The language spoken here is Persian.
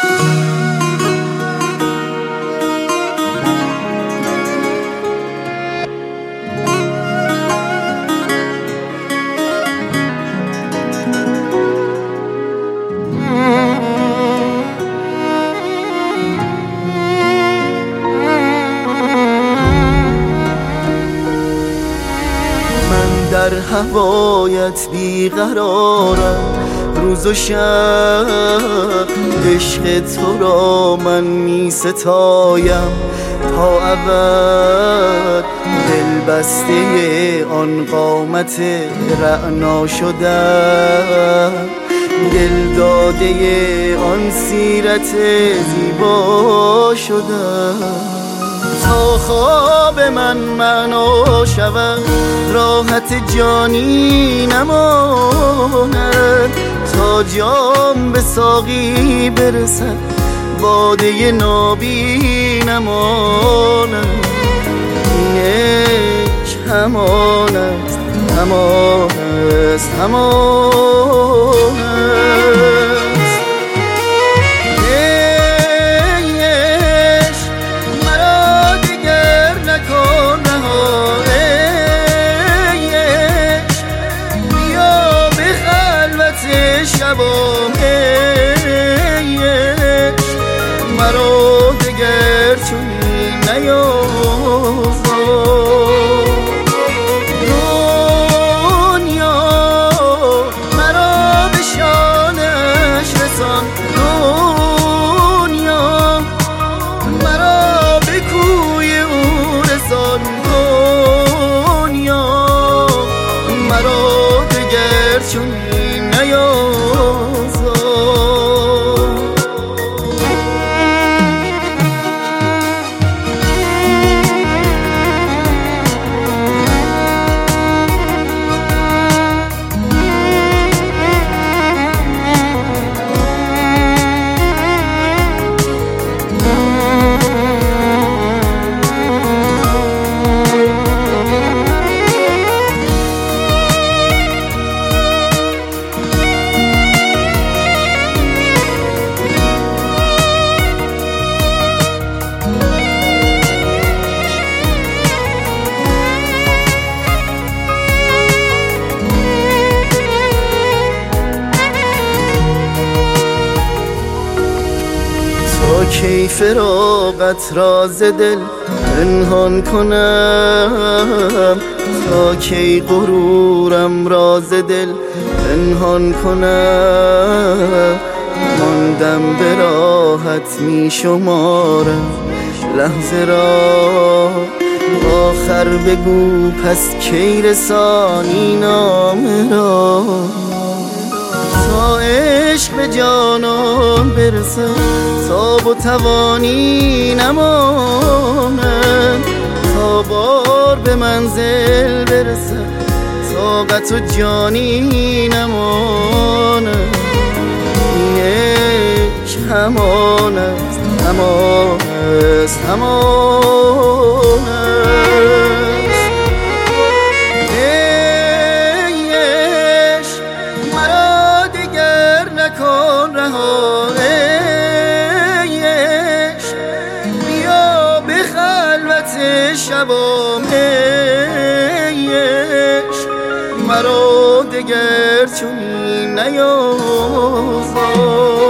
در هوایت بیقرارم، روز و شب عشق تو را من می ستایم تا ابد. دل بسته آن قامت رعنا شدم، دل داده آن سیرت زیبا شدم. تا خواب من معنا شود، راحت جانی نماند، تا جام به ساقی برسد، باده نابی نماند. این عشق همان است، همان است، همان است. شبام ای عشق مرا دگر چنین نیازار. دنیا مرا به شانش رسان، دنیا مرا به کوی او رسان، دنیا مرا دگر چنین نیازار. کی فراقت راز دل پنهان کنم، تا کی غرورم راز دل پنهان کنم. ماندم به راحت می شمارم لحظه را، آخر بگو پس کی رسانی نامه را. تا عشق به جانان برسه، تاب و توانی نماند، تا بار به منزل برسه، طاقت و جانی نماند. این عشق همان است، همان است، همان است. نکن رها ای عشق، بیا به خلوت شبام ای عشق مرا دگر چنین نیازار.